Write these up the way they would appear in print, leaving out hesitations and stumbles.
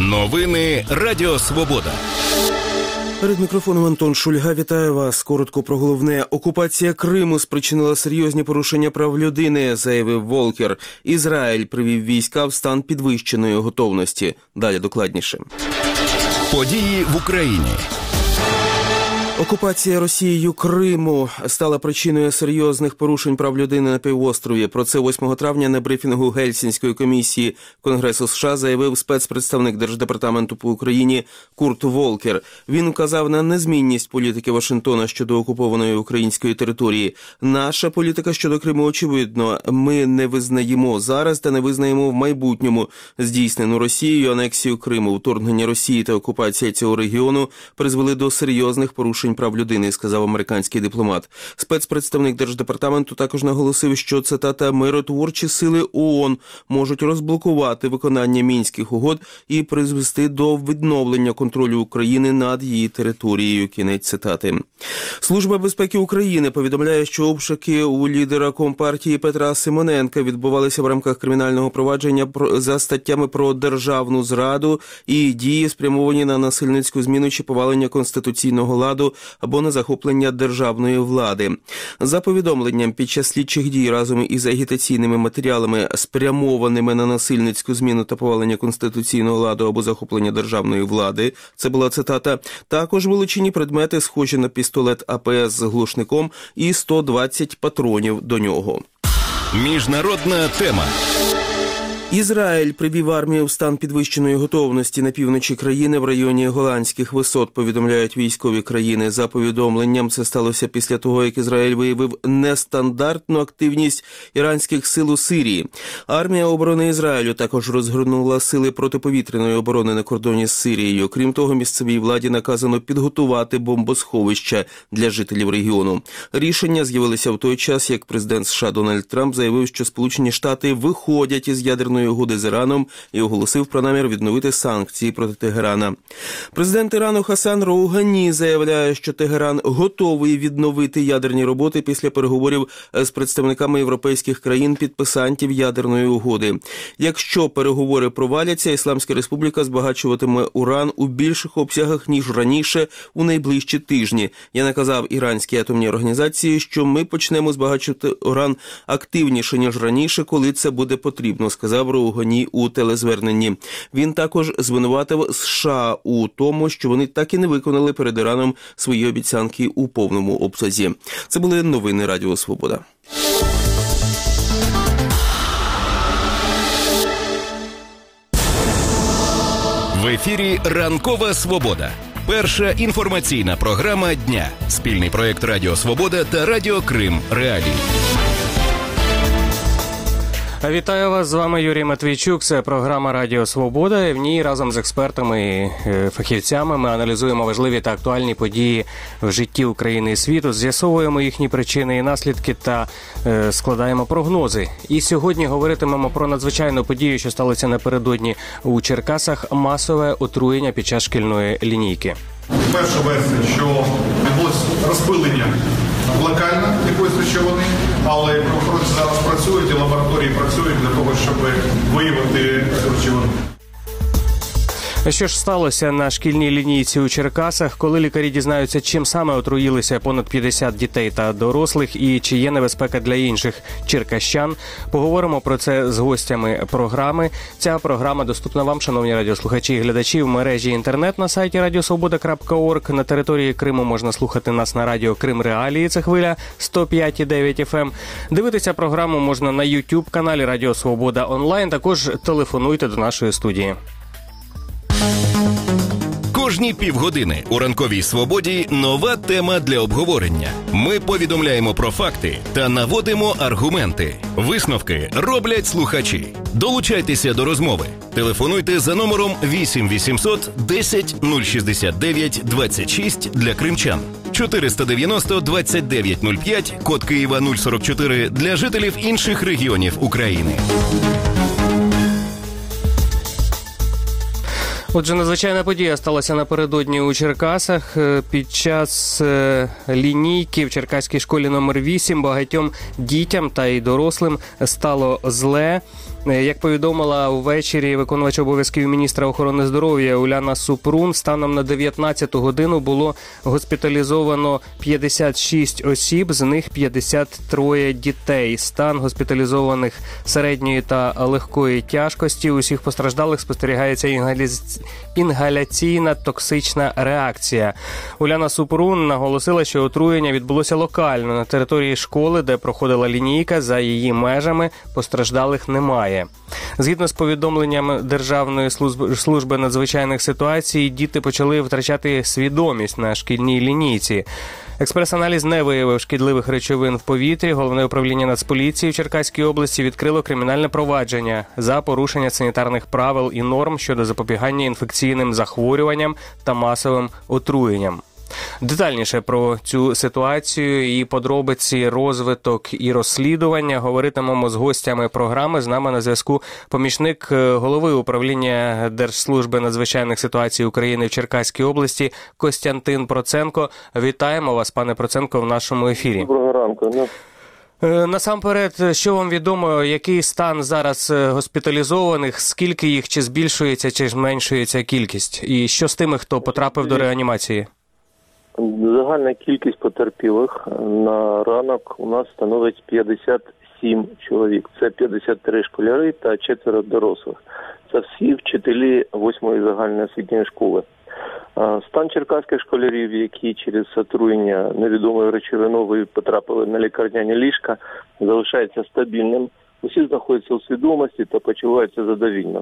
Новини Радіо Свобода. Перед мікрофоном Антон Шульга. Вітаю вас. Коротко про головне. Окупація Криму спричинила серйозні порушення прав людини, заявив Волкер. Ізраїль привів війська в стан підвищеної готовності. Далі докладніше. Події в Україні. Окупація Росією Криму стала причиною серйозних порушень прав людини на півострові. Про це 8 травня на брифінгу Гельсінської комісії Конгресу США заявив спецпредставник Держдепартаменту по Україні Курт Волкер. Він вказав на незмінність політики Вашингтона щодо окупованої української території. Наша політика щодо Криму очевидно. Ми не визнаємо зараз та не визнаємо в майбутньому здійснену Росією анексію Криму. Вторгнення Росії та окупація цього регіону призвели до серйозних порушень прав людини, сказав американський дипломат. Спецпредставник Держдепартаменту також наголосив, що, цитата, «миротворчі сили ООН можуть розблокувати виконання Мінських угод і призвести до відновлення контролю України над її територією». Кінець цитати. Служба безпеки України повідомляє, що обшуки у лідера Компартії Петра Симоненка відбувалися в рамках кримінального провадження за статтями про державну зраду і дії, спрямовані на насильницьку зміну чи повалення конституційного ладу або на захоплення державної влади. За повідомленням, під час слідчих дій разом із агітаційними матеріалами, спрямованими на насильницьку зміну та повалення конституційного ладу або захоплення державної влади, це була цитата, також вилучені предмети, схожі на пістолет АПС з глушником і 120 патронів до нього. Міжнародна тема. Ізраїль привів армію в стан підвищеної готовності на півночі країни в районі Голанських висот, повідомляють військові країни. За повідомленням, це сталося після того, як Ізраїль виявив нестандартну активність іранських сил у Сирії. Армія оборони Ізраїлю також розгорнула сили протиповітряної оборони на кордоні з Сирією. Крім того, місцевій владі наказано підготувати бомбосховища для жителів регіону. Рішення з'явилися в той час, як президент США Дональд Трамп заявив, що Сполучені Штати виходять із ядерної угоди з Іраном і оголосив про намір відновити санкції проти Тегерана. Президент Ірану Хасан Роугані заявляє, що Тегеран готовий відновити ядерні роботи після переговорів з представниками європейських країн-підписантів ядерної угоди. Якщо переговори проваляться, Ісламська Республіка збагачуватиме уран у більших обсягах, ніж раніше у найближчі тижні. Я наказав іранській атомній організації, що ми почнемо збагачувати уран активніше, ніж раніше, коли це буде потрібно, сказав Роугані у телезверненні. Він також звинуватив США у тому, що вони так і не виконали перед Іраном свої обіцянки у повному обсязі. Це були новини Радіо Свобода. В ефірі «Ранкова Свобода». Перша інформаційна програма дня. Спільний проєкт Радіо Свобода та Радіо Крим Реалії. Вітаю вас, з вами Юрій Матвійчук, це програма «Радіо Свобода», і в ній разом з експертами і фахівцями ми аналізуємо важливі та актуальні події в житті України і світу, з'ясовуємо їхні причини і наслідки та складаємо прогнози. І сьогодні говоритимемо про надзвичайну подію, що сталося напередодні у Черкасах – масове отруєння під час шкільної лінійки. Перша версія, що відбулося розпилення локально якоїсь речовини, але правоохоронці зараз працюють і лабораторії працюють для того, щоб виявити речовину. Що ж сталося на шкільній лінійці у Черкасах, коли лікарі дізнаються, чим саме отруїлися понад 50 дітей та дорослих і чи є небезпека для інших черкащан? Поговоримо про це з гостями програми. Ця програма доступна вам, шановні радіослухачі і глядачі, в мережі інтернет на сайті radiosvoboda.org. На території Криму можна слухати нас на радіо Крим Реалії, це хвиля 105,9 FM. Дивитися програму можна на YouTube-каналі Радіо Свобода онлайн, також телефонуйте до нашої студії. Кожні півгодини у «Ранковій Свободі» нова тема для обговорення. Ми повідомляємо про факти та наводимо аргументи. Висновки роблять слухачі. Долучайтеся до розмови. Телефонуйте за номером 8 800 10 069 26 для кримчан. 490 29 05, код Києва 044 для жителів інших регіонів України. Отже, надзвичайна подія сталася напередодні у Черкасах. Під час лінійки в Черкаській школі номер 8 багатьом дітям та й дорослим стало зле. Як повідомила ввечері виконувач обов'язків міністра охорони здоров'я Уляна Супрун, станом на 19 годину було госпіталізовано 56 осіб, з них 53 дітей. Стан госпіталізованих середньої та легкої тяжкості. У всіх постраждалих спостерігається інгаляційна токсична реакція. Уляна Супрун наголосила, що отруєння відбулося локально на території школи, де проходила лінійка. За її межами постраждалих немає. Згідно з повідомленням Державної служби надзвичайних ситуацій, діти почали втрачати свідомість на шкільній лінійці. Експрес-аналіз не виявив шкідливих речовин в повітрі. Головне управління Нацполіції в Черкаській області відкрило кримінальне провадження за порушення санітарних правил і норм щодо запобігання інфекційним захворюванням та масовим отруєнням. Детальніше про цю ситуацію і подробиці, розвиток і розслідування говоритимемо з гостями програми. З нами на зв'язку помічник голови управління Держслужби надзвичайних ситуацій України в Черкаській області Костянтин Проценко. Вітаємо вас, пане Проценко, в нашому ефірі. Доброго ранку. Насамперед, що вам відомо, який стан зараз госпіталізованих, скільки їх, чи збільшується, чи зменшується кількість? І що з тими, хто потрапив до реанімації? Загальна кількість потерпілих на ранок у нас становить 57 чоловік. Це 53 школяри та 4 дорослих. Це всі вчителі 8-ї загальної освітньої школи. Стан черкаських школярів, які через отруєння невідомою речовиною потрапили на лікарняні ліжка, залишається стабільним. Усі знаходяться у свідомості та почуваються задовільно.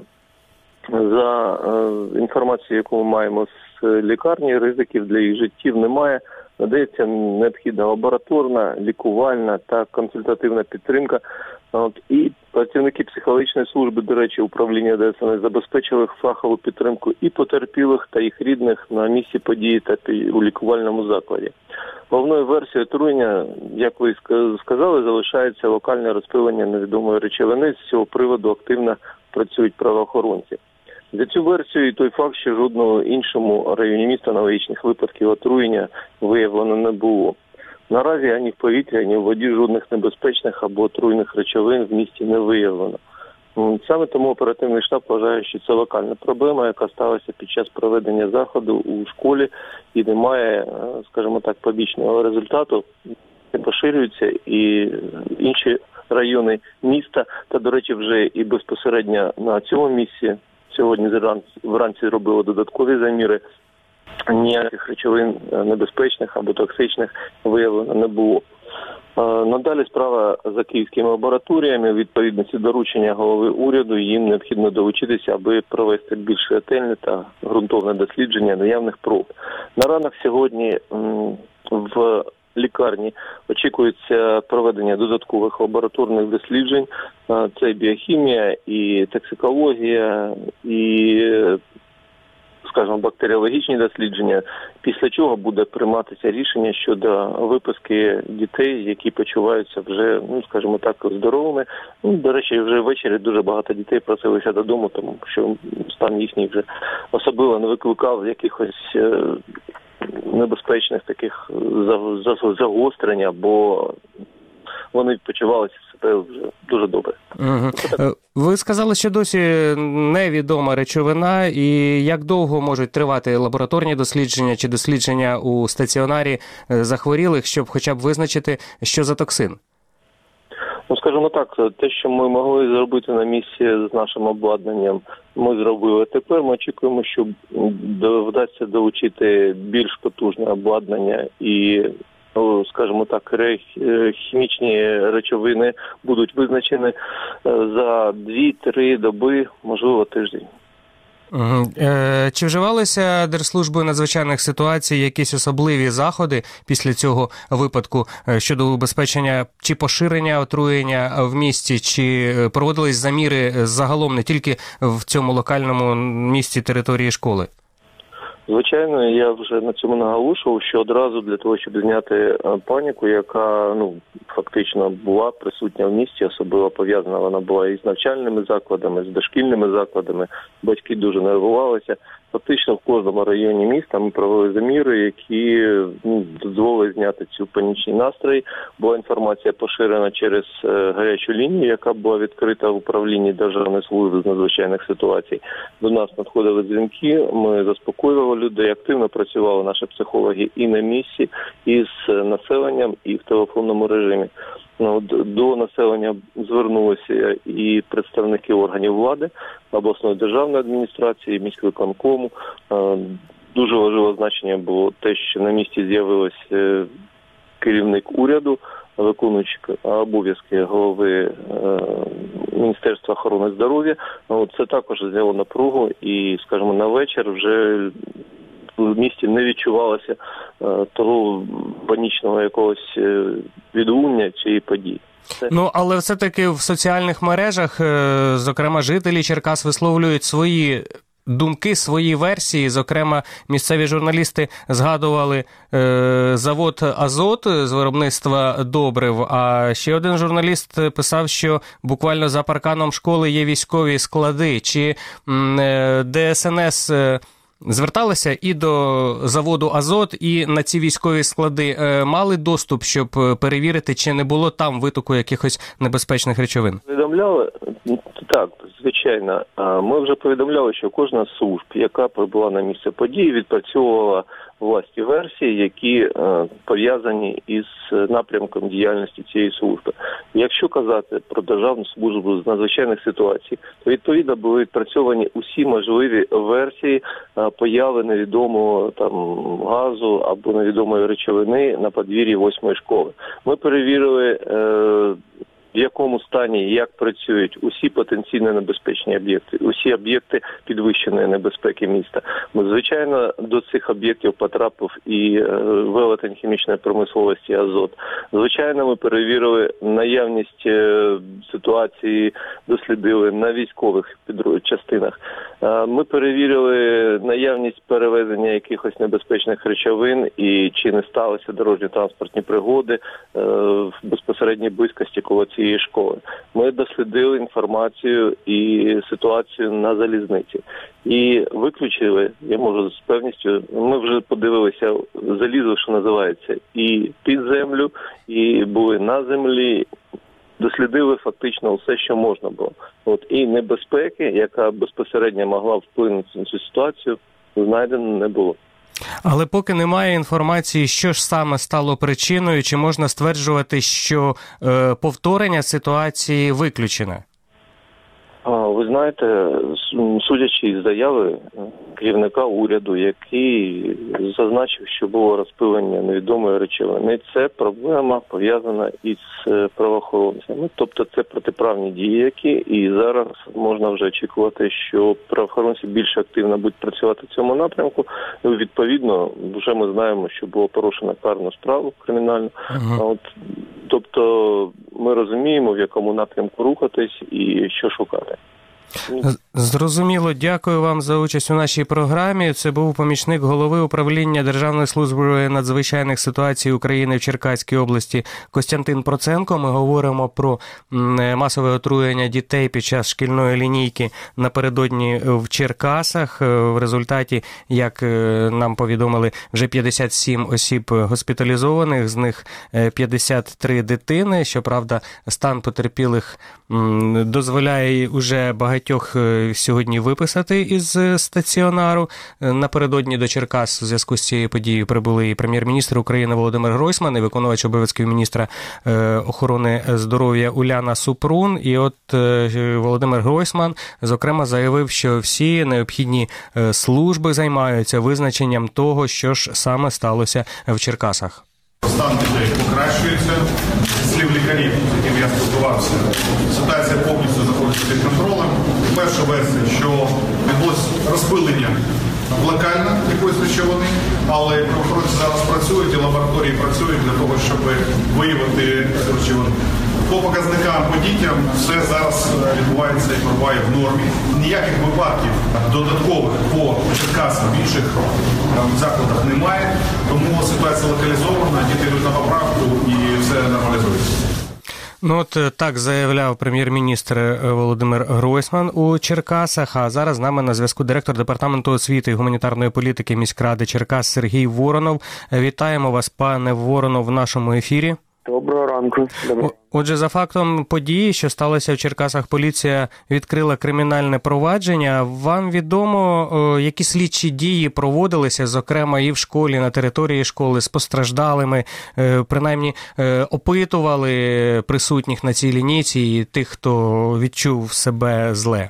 За інформацією, яку ми маємо з лікарні, ризиків для їх життів немає. Надається необхідна лабораторна, лікувальна та консультативна підтримка. І працівники психологічної служби, до речі, управління ДСНС забезпечили фахову підтримку і потерпілих, та їх рідних на місці події та у лікувальному закладі. Головною версією отруєння, як ви сказали, залишається локальне розпилення невідомої речовини. З цього приводу активно працюють правоохоронці. За цю версію і той факт, що жодного іншому районі міста аналогічних випадків отруєння виявлено не було. Наразі ані в повітрі, ані в воді жодних небезпечних або отруйних речовин в місті не виявлено. Саме тому оперативний штаб вважає, що це локальна проблема, яка сталася під час проведення заходу у школі і не має, скажімо так, побічного результату, не поширюється і інші райони міста, та, до речі, вже і безпосередньо на цьому місці сьогодні вранці зробили додаткові заміри. Ніяких речовин небезпечних або токсичних виявлено не було. Надалі справа за київськими лабораторіями. Відповідності доручення голови уряду їм необхідно долучитися, аби провести більш ретельне та ґрунтовне дослідження наявних проб. На ранок сьогодні в лікарні очікується проведення додаткових лабораторних досліджень. Це біохімія, і токсикологія, і, скажімо, бактеріологічні дослідження, після чого буде прийматися рішення щодо виписки дітей, які почуваються вже, скажімо так, здоровими. До речі, вже ввечері дуже багато дітей просилися додому, тому що стан їхній вже особливо не викликав якихось небезпечних таких загострень, бо вони почувалися себе вже дуже добре. Ви сказали, що досі невідома речовина, і як довго можуть тривати лабораторні дослідження чи дослідження у стаціонарі захворілих, щоб хоча б визначити, що за токсин? Скажімо так, те, що ми могли зробити на місці з нашим обладнанням, ми зробили. Тепер ми очікуємо, що вдасться долучити більш потужне обладнання і, скажімо так, хімічні речовини будуть визначені за 2-3 доби, можливо, тиждень. Чи вживалися Держслужбою надзвичайних ситуацій якісь особливі заходи після цього випадку щодо убезпечення чи поширення отруєння в місті, чи проводились заміри загалом не тільки в цьому локальному місці території школи? Звичайно, я вже на цьому наголошував, що одразу для того, щоб зняти паніку, яка фактично була присутня в місті, особливо пов'язана вона була із навчальними закладами, з дошкільними закладами. Батьки дуже нервувалися. Фактично в кожному районі міста ми провели заміри, які дозволили зняти цю панічні настрої. Була інформація поширена через гарячу лінію, яка була відкрита в управлінні Державної служби з надзвичайних ситуацій. До нас надходили дзвінки, ми заспокоювали людей, активно працювали наші психологи і на місці, і з населенням, і в телефонному режимі. До населення звернулися і представники органів влади, обласної державної адміністрації, міськвиконкому. Дуже важливе значення було те, що на місці з'явився керівник уряду, виконуючий обов'язки голови Міністерства охорони здоров'я. Це також зняло напругу і, скажімо, на вечір вже в місті не відчувалося того панічного якогось відлуння цієї події. Але все-таки в соціальних мережах, зокрема, жителі Черкас висловлюють свої думки, свої версії. Зокрема, місцеві журналісти згадували завод «Азот» з виробництва добрив, а ще один журналіст писав, що буквально за парканом школи є військові склади. Чи ДСНС зверталися і до заводу «Азот», і на ці військові склади мали доступ, щоб перевірити, чи не було там витоку якихось небезпечних речовин? Повідомляли? Так, звичайно. Ми вже повідомляли, що кожна з служб, яка прибула на місце події, відпрацьовувала власні версії, які пов'язані із напрямком діяльності цієї служби. Якщо казати про Державну службу з надзвичайних ситуацій, то відповідно були відпрацьовані усі можливі версії появи невідомого газу або невідомої речовини на подвір'ї 8-ї школи. Ми перевірили, в якому стані і як працюють усі потенційно небезпечні об'єкти, усі об'єкти підвищеної небезпеки міста. Звичайно, до цих об'єктів потрапив і велетень хімічної промисловості «Азот». Звичайно, ми перевірили наявність ситуації, дослідили на військових частинах. Ми перевірили наявність перевезення якихось небезпечних речовин і чи не сталися дорожньо-транспортні пригоди в безпосередній близькості коло цієї школи. Ми дослідили інформацію і ситуацію на залізниці. І виключили, я можу з певністю, ми вже подивилися, залізли, що називається, і під землю, і були на землі, дослідили фактично все, що можна було. І небезпеки, яка безпосередньо могла вплинути на цю ситуацію, знайдено не було. Але поки немає інформації, що ж саме стало причиною, чи можна стверджувати, що повторення ситуації виключене? Ви знаєте, судячи із заяви керівника уряду, який зазначив, що було розпилення невідомої речовини, це проблема пов'язана із правоохоронцями. Тобто це протиправні дії, які і зараз можна вже очікувати, що правоохоронці більш активно будуть працювати в цьому напрямку. Відповідно, вже ми знаємо, що було порушено карну справу кримінальну. Тобто ми розуміємо, в якому напрямку рухатись і що шукати. Зрозуміло. Дякую вам за участь у нашій програмі. Це був помічник голови управління Державної служби надзвичайних ситуацій України в Черкаській області Костянтин Проценко. Ми говоримо про масове отруєння дітей під час шкільної лінійки напередодні в Черкасах. В результаті, як нам повідомили, вже 57 осіб госпіталізованих, з них 53 дитини. Щоправда, стан потерпілих дозволяє уже багатьох сьогодні виписати із стаціонару. Напередодні до Черкас у зв'язку з цією подією прибули і прем'єр-міністр України Володимир Гройсман, і виконувач обов'язків міністра охорони здоров'я Уляна Супрун. І от Володимир Гройсман, зокрема, заявив, що всі необхідні служби займаються визначенням того, що ж саме сталося в Черкасах. Стан дітей покращується. Слів лікарів, з яким я спілкувався, ситуація повністю знаходиться під контролем. Перша версія, що відбулось розпилення локально якоїсь речовини, але правоохоронці зараз працюють і лабораторії працюють для того, щоб виявити речовину. По показникам по дітям все зараз відбувається і перебуває в нормі. Ніяких випадків додаткових по Черкасам в інших закладах немає, тому ситуація локалізована, діти йдуть на поправку і все нормалізується. Ну от так заявляв прем'єр-міністр Володимир Гройсман у Черкасах, а зараз з нами на зв'язку директор Департаменту освіти і гуманітарної політики міськради Черкас Сергій Воронов. Вітаємо вас, пане Воронов, в нашому ефірі. Доброго ранку. Отже, за фактом події, що сталося в Черкасах, поліція відкрила кримінальне провадження. Вам відомо, які слідчі дії проводилися, зокрема і в школі, на території школи, з постраждалими, принаймні опитували присутніх на цій лінійці і тих, хто відчув себе зле?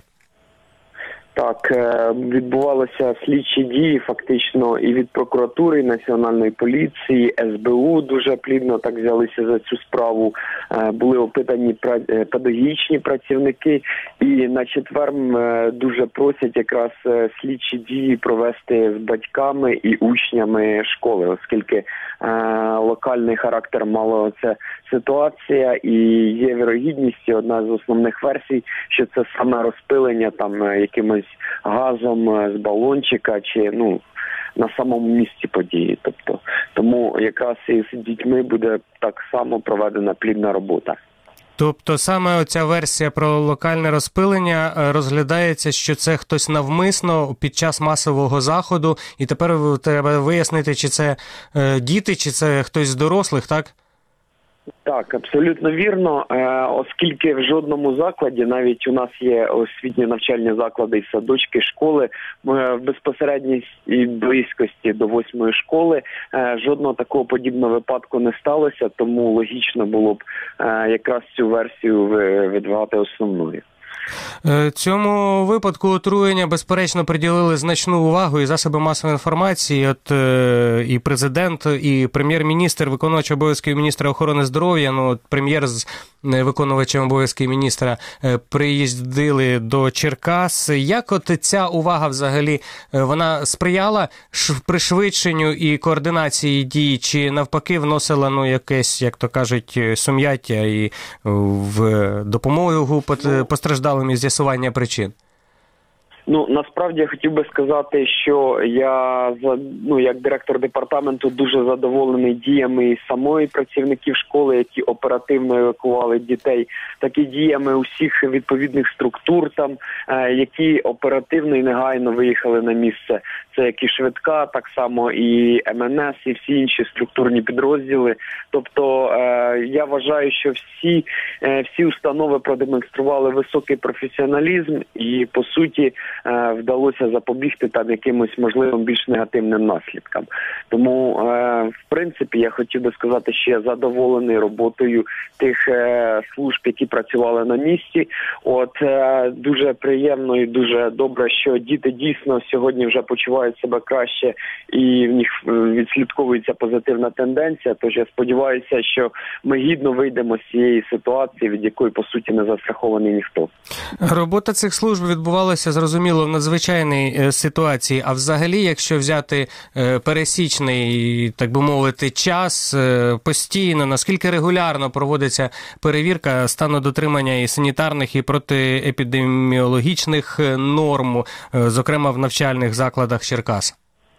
Так, відбувалися слідчі дії фактично і від прокуратури, і Національної поліції, СБУ дуже плідно так взялися за цю справу. Були опитані педагогічні працівники, і на четвер дуже просять якраз слідчі дії провести з батьками і учнями школи, оскільки локальний характер мала ця ситуація, і є вірогідність, одна з основних версій, що це саме розпилення там якимось газом з балончика чи на самому місці події. Тобто, тому якраз із дітьми буде так само проведена плідна робота. Тобто саме оця версія про локальне розпилення розглядається, що це хтось навмисно під час масового заходу, і тепер треба вияснити, чи це діти, чи це хтось з дорослих, так? Так, абсолютно вірно, оскільки в жодному закладі, навіть у нас є освітні навчальні заклади і садочки, школи, в безпосередній близькості до 8-ї школи жодного такого подібного випадку не сталося, тому логічно було б якраз цю версію видвигати основною. Цьому випадку отруєння, безперечно, приділили значну увагу і засоби масової інформації. От і президент, і прем'єр-міністр, виконувач обов'язків міністра охорони здоров'я, прем'єр з виконувачем обов'язків міністра приїздили до Черкас. Як от ця увага взагалі, вона сприяла пришвидшенню і координації дій, чи навпаки вносила якесь, як то кажуть, сум'яття і в допомогу постраждалим і з'ясування причин? Насправді я хотів би сказати, що я, як директор департаменту, дуже задоволений діями самої працівників школи, які оперативно евакували дітей, так і діями усіх відповідних структур там, які оперативно і негайно виїхали на місце. Це як і швидка, так само і МНС, і всі інші структурні підрозділи. Тобто я вважаю, що всі установи продемонстрували високий професіоналізм і, по суті, вдалося запобігти там якимось можливим більш негативним наслідкам. Тому, в принципі, я хотів би сказати, що я задоволений роботою тих служб, які працювали на місці. Дуже приємно і дуже добре, що діти дійсно сьогодні вже почувають себе краще і в них відслідковується позитивна тенденція. Тож я сподіваюся, що ми гідно вийдемо з цієї ситуації, від якої, по суті, не застрахований ніхто. Робота цих служб відбувалася, зрозуміло, в надзвичайній ситуації. А взагалі, якщо взяти пересічний, так би мовити, час постійно, наскільки регулярно проводиться перевірка стану дотримання і санітарних, і протиепідеміологічних норм, зокрема в навчальних закладах Черкас?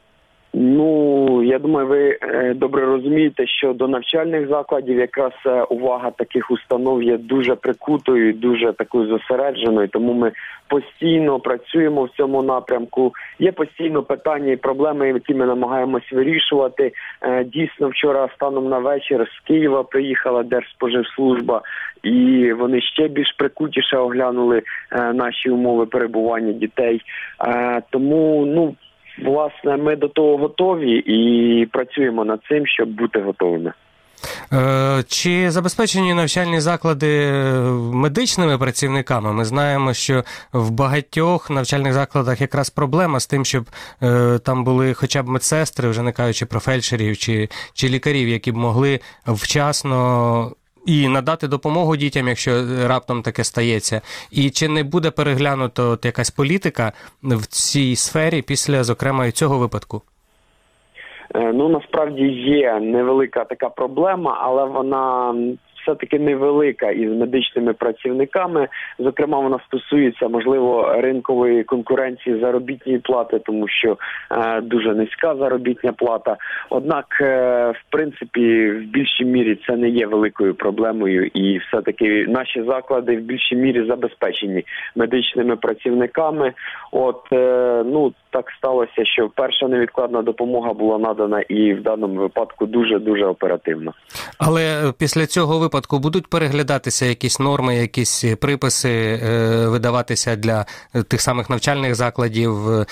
Я думаю, ви добре розумієте, що до навчальних закладів якраз увага таких установ є дуже прикутою, дуже такою зосередженою, тому ми постійно працюємо в цьому напрямку. Є постійно питання і проблеми, які ми намагаємось вирішувати. Дійсно, вчора станом на вечір з Києва приїхала Держспоживслужба, і вони ще більш прикутіше оглянули наші умови перебування дітей. Тому, власне, ми до того готові і працюємо над цим, щоб бути готовими. Чи забезпечені навчальні заклади медичними працівниками? Ми знаємо, що в багатьох навчальних закладах якраз проблема з тим, щоб там були хоча б медсестри, вже не кажучи про фельдшерів чи лікарів, які б могли вчасно і надати допомогу дітям, якщо раптом таке стається. І чи не буде переглянуто якась політика в цій сфері після, зокрема, і цього випадку? Насправді є невелика така проблема, але вона все-таки невелика із медичними працівниками. Зокрема, вона стосується, можливо, ринкової конкуренції заробітної плати, тому що дуже низька заробітна плата. Однак, в принципі, в більшій мірі це не є великою проблемою, і все-таки наші заклади в більшій мірі забезпечені медичними працівниками. Так сталося, що перша невідкладна допомога була надана і в даному випадку дуже-дуже оперативно. Але після цього випадку будуть переглядатися якісь норми, якісь приписи видаватися для тих самих навчальних закладів,